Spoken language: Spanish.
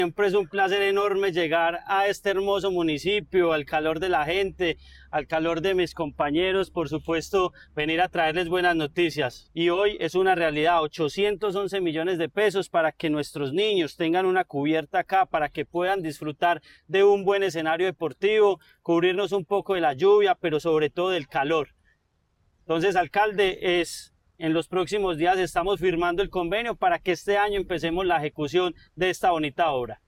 Siempre es un placer enorme llegar a este hermoso municipio, al calor de la gente, al calor de mis compañeros, por supuesto, venir a traerles buenas noticias. Y hoy es una realidad, 811 millones de pesos para que nuestros niños tengan una cubierta acá, para que puedan disfrutar de un buen escenario deportivo, cubrirnos un poco de la lluvia, pero sobre todo del calor. Entonces, alcalde, en los próximos días estamos firmando el convenio para que este año empecemos la ejecución de esta bonita obra.